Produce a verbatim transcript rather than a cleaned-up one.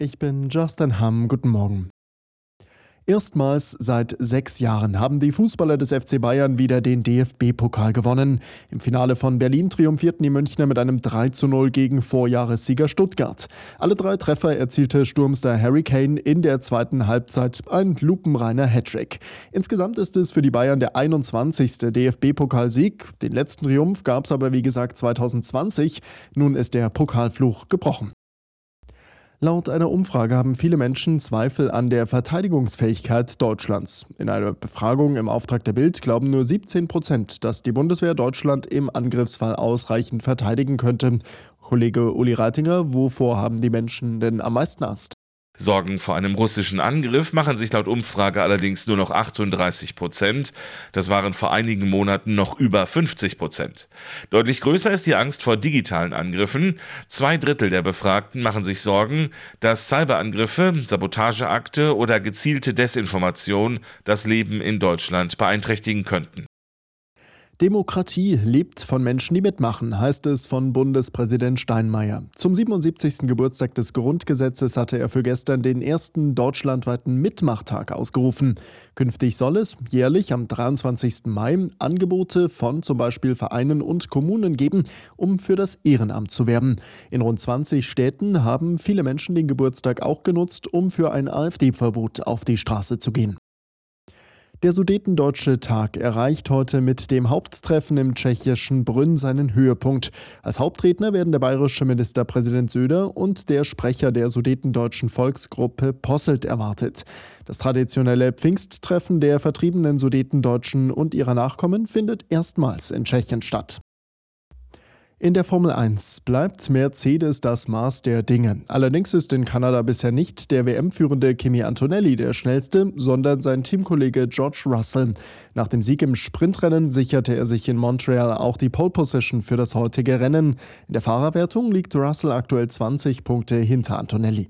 Ich bin Justin Hamm. Guten Morgen. Erstmals seit sechs Jahren haben die Fußballer des F C Bayern wieder den D F B-Pokal gewonnen. Im Finale von Berlin triumphierten die Münchner mit einem drei zu null gegen Vorjahressieger Stuttgart. Alle drei Treffer erzielte Sturmstar Harry Kane in der zweiten Halbzeit, ein lupenreiner Hattrick. Insgesamt ist es für die Bayern der einundzwanzigste D F B-Pokalsieg. Den letzten Triumph gab es aber wie gesagt zweitausendzwanzig. Nun ist der Pokalfluch gebrochen. Laut einer Umfrage haben viele Menschen Zweifel an der Verteidigungsfähigkeit Deutschlands. In einer Befragung im Auftrag der Bild glauben nur siebzehn Prozent, dass die Bundeswehr Deutschland im Angriffsfall ausreichend verteidigen könnte. Kollege Uli Reitinger, wovor haben die Menschen denn am meisten Angst? Sorgen vor einem russischen Angriff machen sich laut Umfrage allerdings nur noch achtunddreißig Prozent. Das waren vor einigen Monaten noch über fünfzig Prozent. Deutlich größer ist die Angst vor digitalen Angriffen. Zwei Drittel der Befragten machen sich Sorgen, dass Cyberangriffe, Sabotageakte oder gezielte Desinformation das Leben in Deutschland beeinträchtigen könnten. Demokratie lebt von Menschen, die mitmachen, heißt es von Bundespräsident Steinmeier. Zum siebenundsiebzigsten Geburtstag des Grundgesetzes hatte er für gestern den ersten deutschlandweiten Mitmachtag ausgerufen. Künftig soll es jährlich am dreiundzwanzigsten Mai Angebote von zum Beispiel Vereinen und Kommunen geben, um für das Ehrenamt zu werben. In rund zwanzig Städten haben viele Menschen den Geburtstag auch genutzt, um für ein AfD-Verbot auf die Straße zu gehen. Der Sudetendeutsche Tag erreicht heute mit dem Haupttreffen im tschechischen Brünn seinen Höhepunkt. Als Hauptredner werden der bayerische Ministerpräsident Söder und der Sprecher der sudetendeutschen Volksgruppe Posselt erwartet. Das traditionelle Pfingsttreffen der vertriebenen Sudetendeutschen und ihrer Nachkommen findet erstmals in Tschechien statt. In der Formel eins bleibt Mercedes das Maß der Dinge. Allerdings ist in Kanada bisher nicht der W M-führende Kimi Antonelli der schnellste, sondern sein Teamkollege George Russell. Nach dem Sieg im Sprintrennen sicherte er sich in Montreal auch die Pole Position für das heutige Rennen. In der Fahrerwertung liegt Russell aktuell zwanzig Punkte hinter Antonelli.